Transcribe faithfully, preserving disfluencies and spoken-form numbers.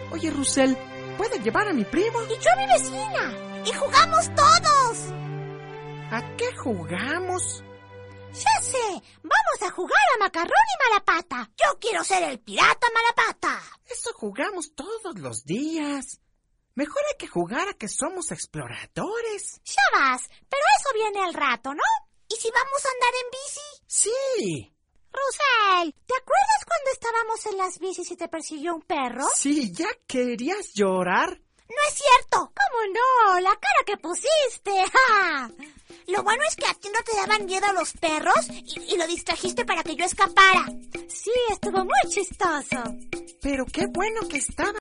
Oye, Russell, ¿puedes llevar a mi primo? Y yo a mi vecina. Y jugamos todos. ¿A qué jugamos? Ya sé, vamos a jugar a Macarrón y Malapata. Yo quiero ser el pirata Malapata. Eso jugamos todos los días. Mejor hay que jugar a que somos exploradores. Ya vas, pero eso viene al rato, ¿no? ¿Y si vamos a andar en bici? Sí. Russell, ¿te acuerdas cuando estábamos en las bicis y te persiguió un perro? Sí, ¿ya querías llorar? No es cierto. ¿Cómo no? La cara que pusiste. ¡Ja! Lo bueno es que a ti no te daban miedo los perros y, y lo distrajiste para que yo escapara. Sí, estuvo muy chistoso. Pero qué bueno que estaba